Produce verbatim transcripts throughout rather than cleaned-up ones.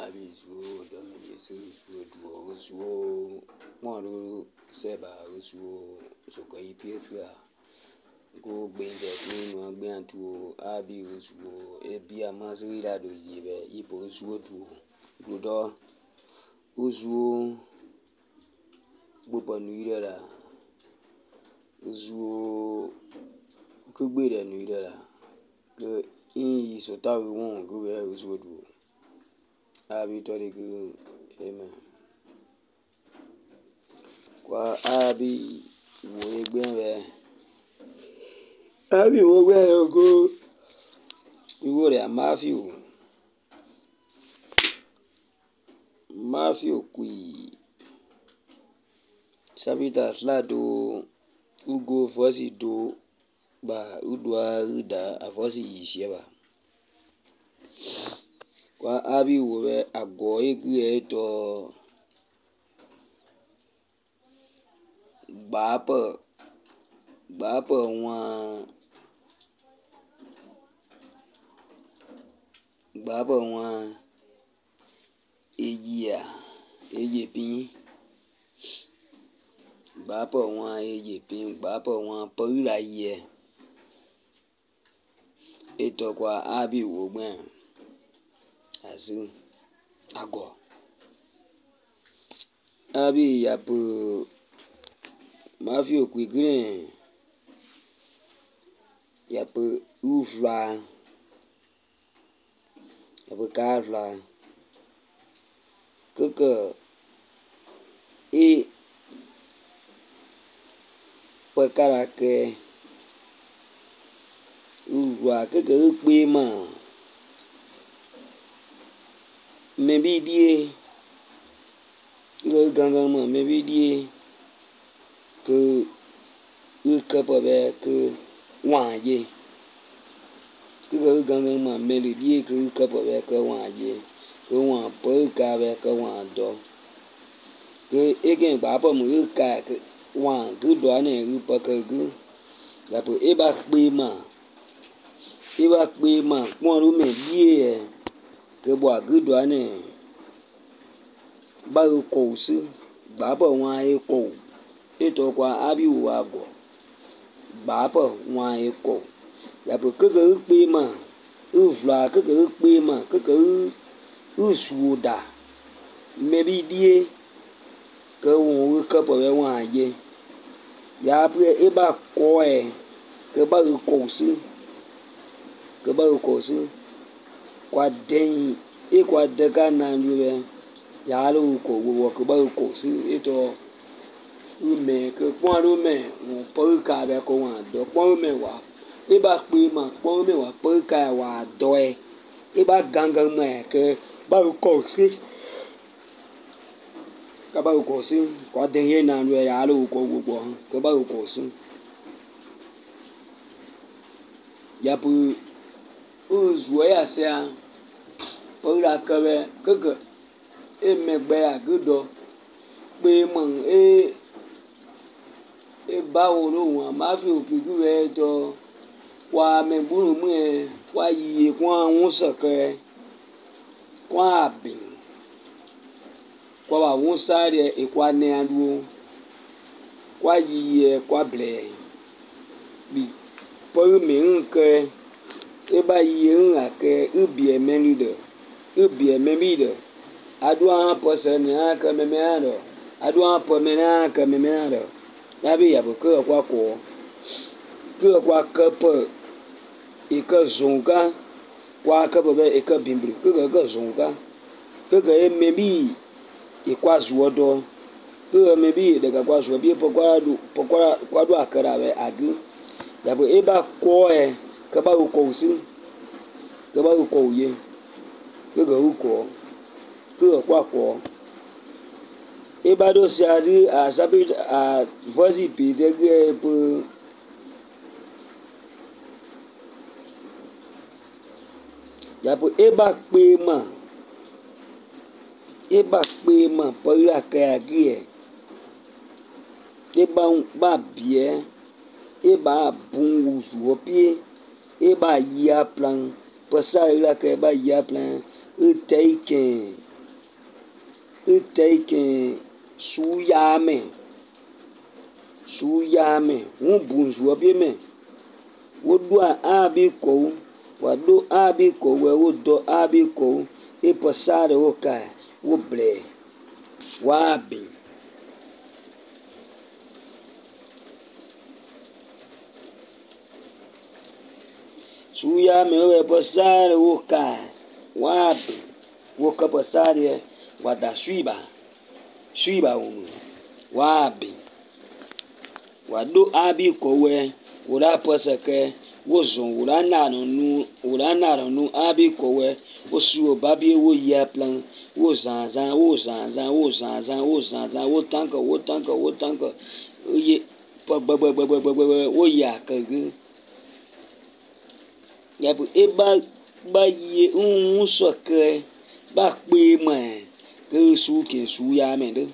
abi zuo domi su zuo duo zuo moru seba zuo soko ipietra go gbende tu no gbe antu abi zuo ebi amazri la do yibe ipo zuo du dudo uzuo gbogbo nuire la zuo kugbere nuire la que in sota won go we zuo du abi tori gu amen kwa abi wo egbe re abi wo we go iwo re mafio mafio kui sabita flado ugo fosi do ba udwa uda afosi yisieba kwa abi wo we ago igi eto Bapa Bapa wa Bapa wa ejia eje pin Bapa wa eje pin Bapa wa pura ye eto kwa abi wo gben azu ago abi yapu mafio kwigrin yapu ufla yapu kafla keke e pekarake ufla keke ukpe ma mebidie le gangan ma mebidie que u kapabe que waye que le gangan ma melodie que u kapabe que waye que wa pe ka be que wa do que egen ba pa mu ka que wa gu do ne u pa que gu la po e ba pe ma e ba pe ma won ru me die que bo gu do ne ba ko si ba pa wa e ko eto kwa abi wa go ba pa wa e ko la po que que pe ma u vla que que pe ma que que u suda mebi die que won ka po be wa ye ya pre e ba ko e que ba ko si que ba ko si kwa den e kwa de ka na nyu be ya lo ko wo que ba ko si eto ume que pon me won po ka be ko wa do pon me wa e ba pe ma pon me wa po ka wa do e e ba gangan me que ba ko si ka ba ko si kwa den ye na nyu ya lo ko gbogbo que ba ko si ya pu uzu ya se a po la ka be que que e me gbe agudo pe mo e e ba wo lo won ma fi opigu e to wa me buru mu e wa yi kwa won sake kwa abin kwa wa won sare e kwa ne adu kwa yi e kwa ble bi po mi nke e ba yi n ake ubi e meni de ubi e memi de adu an po se ni aka me me ado adu an po me na aka me me ado ya bi ya bu ke kwa ko ke kwa ke po e ke zonga kwa ke be e ke bimbri ke ke zonga ke ke e me bi e kwa zuodo ke me bi de ka kwa zo bi po kwa du po kwa kwa du akara be agi ya bu e ba ko e ke ba ko si ke ba ko ye ke ke ko ke kwa ko e ba do si azi a sabi a voici pi de ge po ya po e ba pe ma e ba pe ma po la ka agi e e ba ba bie e ba bun uzu opie e ba ya plan po sa la ka ba ya plan e take ete ke suyame suyame ŋu bunzuɔ bi me woɖo abi kɔwu wòaɖo abi kɔwu wodɔ abi kɔwu eƒe sa ɖe wo ka wo ble woabi suyame wo eƒe sa ɖe wo ka woabi wo ke ƒe sa ɖe wòada suiba suiba wòme woabi wòaɖo abi kɔwuɛ wòɖa ƒe seke wozɔ wòɖa nanɔnu wòɖa nanɔnu abi kɔwuɛ wosi wo babi wo yia ple wo zãzã wo zãzã wo zãzã wo zãzã wo taŋke wo taŋke wo taŋke eye ƒe gbegbegbegbegbegbe wo yi ake ge yabe eba ba yi ŋu sɔke ba kpe me ke su ke su ya me ɖe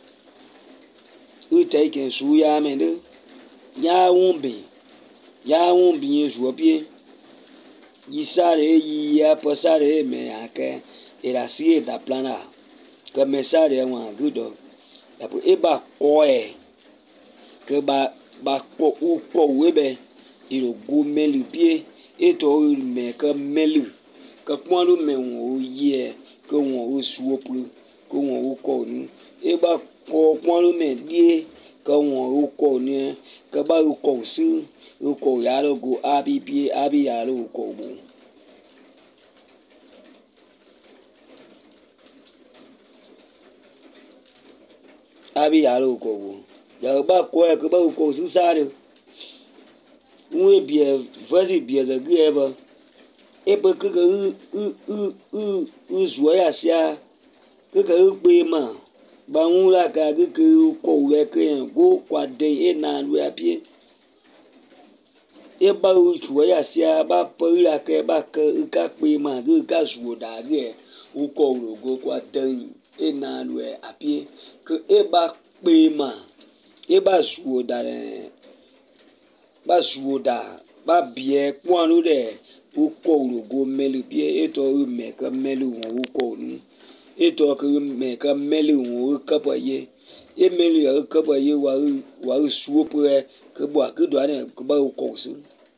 ete ke su ya me ɖe ya ŋu be ya ŋu bi zuɔ bie yi sa ɖe yi ya ƒe sa ɖe me ake era si da plana ke me sa ɖe ŋu age dɔ yabe eba kɔe ke ba ba kɔ u kɔ wo be iro go meli bie eto me ke meli ke kpɔnu me wo yie ke wo wo suo pu ke wo wo kɔ nu eba kɔ kpɔnu me die ke wo wo kɔ nu ke ba wo kɔ si wo kɔ ya ro go abi bie abi ya ro kɔ bo abi ya ro kɔ bo ya ba kɔ ya ke ba wo kɔ si sa re ŋue bie vesi bie ze ge ebe ebe keke u u u u u zuɔ ya sia keke u gbe ma ba ŋu la ka keke kɔ wo ke go kwa de ena lu ya pie eba u zuɔ ya sia ba pe la ke ba ke ka kpe ma ge ka zuɔ da ge u kɔ wo go kwa de ena lu apie ke eba kpe ma eba zuɔ da ba zuo da ba bie kpɔnu ɖe wokɔ logo meli bie etɔ me ke meli wo wokɔ nu etɔ ke me ke meli wo ke ƒe ye emeli wo ke ƒe ye wa wa suo ƒe ke bo ake do ane ke ba wokɔ si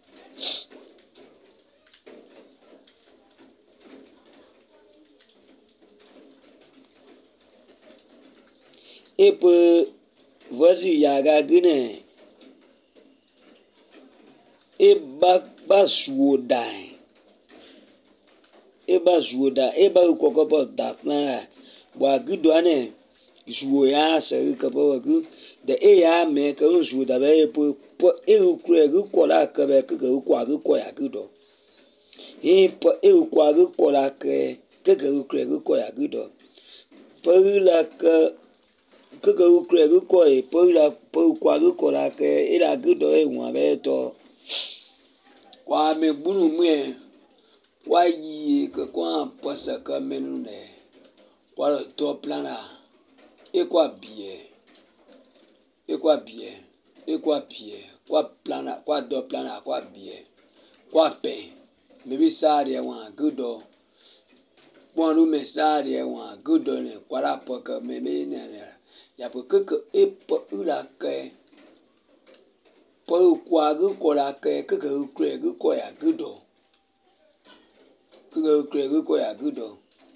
eƒe vesi ya ga gene eba ba zuo da eba zuo da eba kɔkɔ bɔ da kplã bo agido ane zuo ya se ke bɔ gu de eya me ke zuo da be po po e kure gu kɔ la ke be ke ke kɔ gu kɔ ya gido e po e kɔ gu kɔ la ke ke ke kure gu kɔ ya gido pe la ke ke ke kure gu kɔ e pe la pe kɔ gu kɔ la ke e la gido e ŋua be to kwa me bunu mue kwa yi ke kwa pose ke menu ne kwa le to plana e kwa bie e kwa bie e kwa bie kwa plana kwa do plana kwa bie kwa pe me bi sa de wa gudo kwa lu me sa de wa gudo ne kwa la po ke me me ne ya po ke ke e po ula ke po kwa gu ko la ke ke ke kure gu ko ya gudo ke ke kure gu ko ya gudo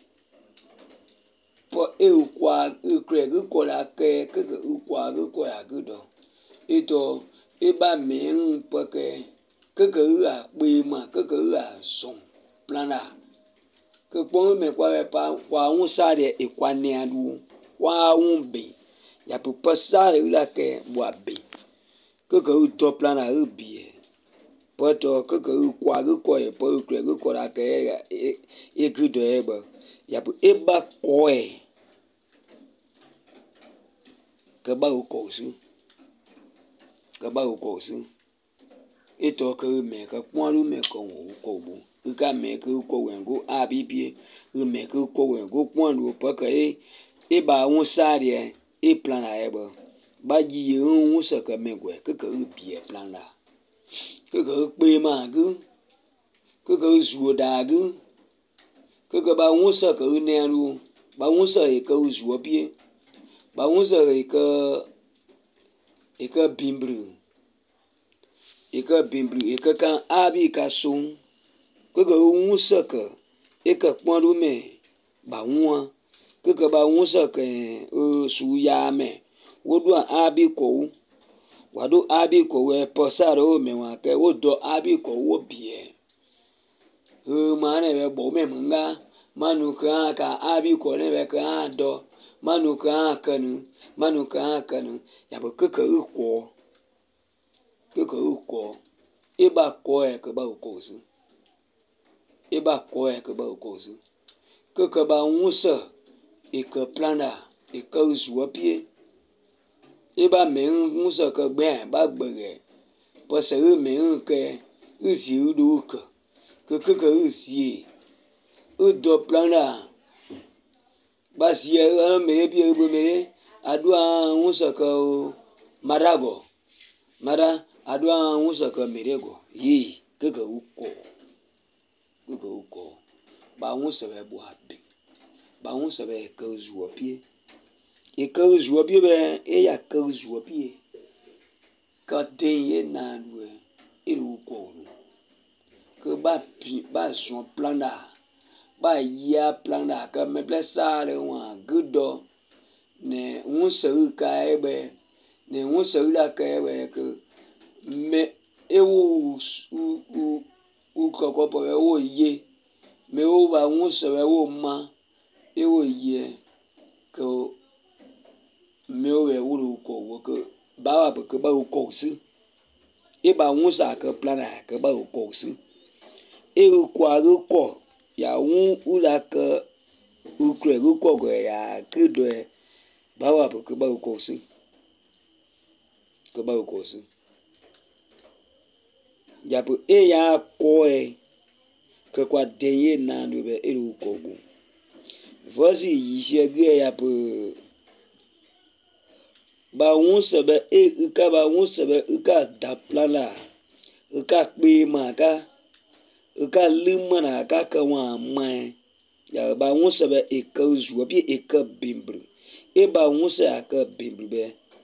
po e kwa kure gu ko la ke ke ke kwa gu ko ya gudo eto e ba me un po ke ke ke a pe ma ke ke a son plana ke po me kwa pa kwa un sa de e kwa ne adu kwa un be ya po pa sa la ke bo be ke ke to plana e bie poto ke ke kwa gu ko e po kure gu ko la ke e e gudo e ba ya po e ba ko e ke ba ko su ke ba ko su eto ke me ke pɔnu me ko ko bo ka me ke ko wengo abibie me ke ko wengo pɔnu po ke e e ba un sa de e plana e ba ba yi un se ke me gwe ke ke bie plana ke ke kpe ma gu ke ke zuo da gu ke ke ba un se ke ne ru ba ŋusẽ yi ke zua bie ba ŋusẽ yi ke yi ke bimbri yi ke bimbri yi ke kan abi ka soŋ ke ke ŋusẽ ke yi ke kpɔm ɖo me ba ŋua ke ke ba ŋusẽ ke su ya me woɖo abi kɔwo woaɖo abi kɔwo pɔsa ɖe wo me wa ke wodɔ abi kɔwo bie he ma ne be bɔ me menga manu ke hã ka abi kɔ ne be ke hã dɔ manu ke hã ke nu manu ke hã ke nu ya be ke ke kɔ ke ke kɔ e ba kɔ e ke ba kɔ si e ba kɔ e ke ba kɔ si ke ke ba ŋusẽ e ke plana e ke zua bie e ba me ŋusẽ ke gbe ba gbege pese e me ke e zi ɖo ke ke ke ke e zi e dɔ plana ba zi e me bie e be me aɖo ŋusẽ ke madago mada aɖo ŋusẽ ke me ɖe go yi ke ke wokɔ ke ke wokɔ ba ŋusẽ be bo abe ba ŋusẽ be ke zua bie yi ke zua bie be e ya ke zua bie ke de ye na do e ɖo kɔ ke ba pi ba zɔn plana ba ya plana ke me ble sa ɖe wa geɖɔ ne ŋusẽ ka e be ne ŋusẽ la ka e be ke me e wo u u u kɔkɔ po be wo ye me wo ba ŋusẽ be wo ma e wo ye ke me wo be wo ɖo kɔ wo ke ba wa be ke ba wo kɔ si e ba ŋusẽ ke plana ke ba wo kɔ si e wo kɔ a kɔ ya ŋu u la ke u kre u kɔ go ya ke do ba wa be ke ba wo kɔ si ke ba wo kɔ si ya be e ya kɔ e ke kwa de ye na do be e wo kɔ go vozi yi se ge ya be ba ŋusẽ be e ka ba ŋusẽ be e ka da plana e ka kpe ma ka e ka li mana ka ke wa ma ya ba ŋusẽ be e ke zua bi e ke bimbri e ba ŋusẽ a ke bimbri be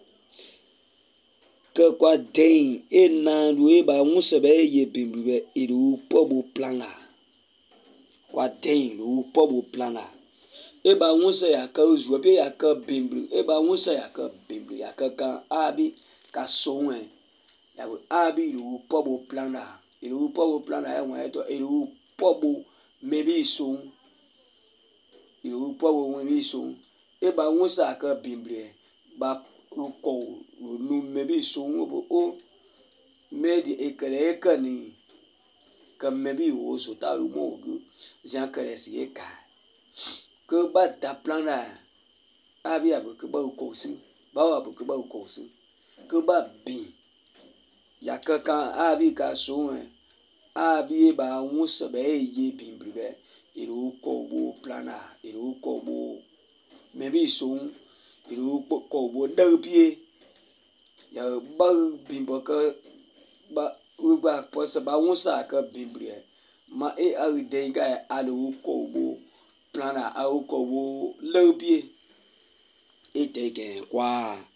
ke kwa de e na do e ba ŋusẽ be e ye bimbri be e do po bo plana kwa de do po bo plana e ba ŋusẽ ya ke zua bi ya ke bimbri e ba ŋusẽ ya ke bimbri ya ke kan abi ka soŋ e ya be abi do po bo plana e do po bo plana e wa e to e do po bo me bi soŋ e do po bo me bi soŋ e ba ŋusẽ a ke bimbri ba kɔ nu me bi soŋ bo o me di e kele e ke ni ke me bi wo so ta mo go zia kele si e ka ke ba da plana abi a be ke ba kɔ si ba wa be ke ba kɔ si ke ba bi ya ke kan abi ka soŋ e abi ba ŋusẽ be e ye bimbri be e do kɔ bo plana e do kɔ bo me bi soŋ e do kɔ bo de bie ya ba bimbo ke ba u ba pɔse ba ŋusẽ a ke bimbri ma e a de ga a do kɔ bo plana a kɔ bo le bie e de ke kwa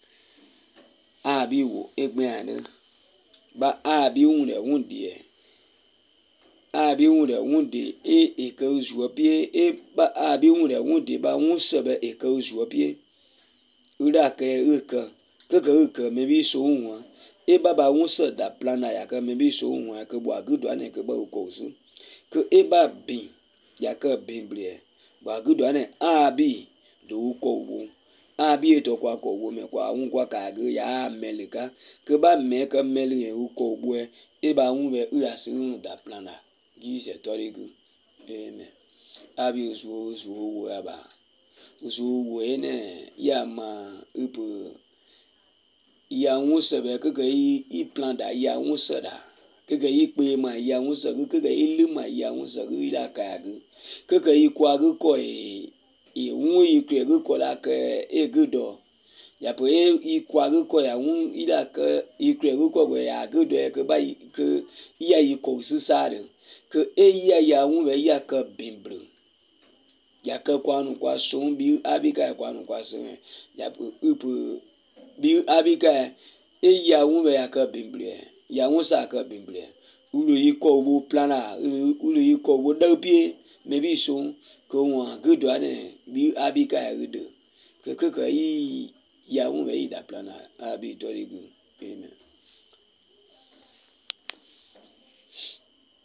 abi wo e gbe ane ba abi un de un die abi un de un de e e ke zua bie e ba abi un de un de ba ŋusẽ be e ke zua bie u da ke e ke ke ke e ke me bi so wa e ba ba ŋusẽ da plana ya ke me bi so wa ke bo agudo ane ke ba kɔ si ke e ba bi ya ke bimbri ba agudo ane abi do kɔ wo abi to kwa kɔ wo me kwa un kwa ka ge ya melika ke ba me ke meli e u kɔ wo e ba un be u ya si da plana gi se tori gu amen abi zo zo wo aba zo wo ene ya ma upu ya ŋusẽ be ke ke i plan da ya ŋusẽ da ke ke i kpe ma ya ŋusẽ ke ke i li ma ya ŋusẽ ke i da ka ge ke ke i kwa ge kɔ e e ŋu i kre ge kɔ la ke e ge dɔ ya po e i kwa ge kɔ ya ŋu i da ke i kre ge kɔ ge ya ge dɔ ke ba ke ya i kɔ si sa de ke e ya ya ŋu be ya ke bimbri yake kwanu kwa song bi abika kwanu kwa song ya pu pu bi abika e ya won be yake bimble ya won sa ke bimble ulo yi ko bo plana ulo yi ko bo da pie me bi song ko won ke do ane bi abika ya de ke ke yi ya won be da plana abi to ri gu amen.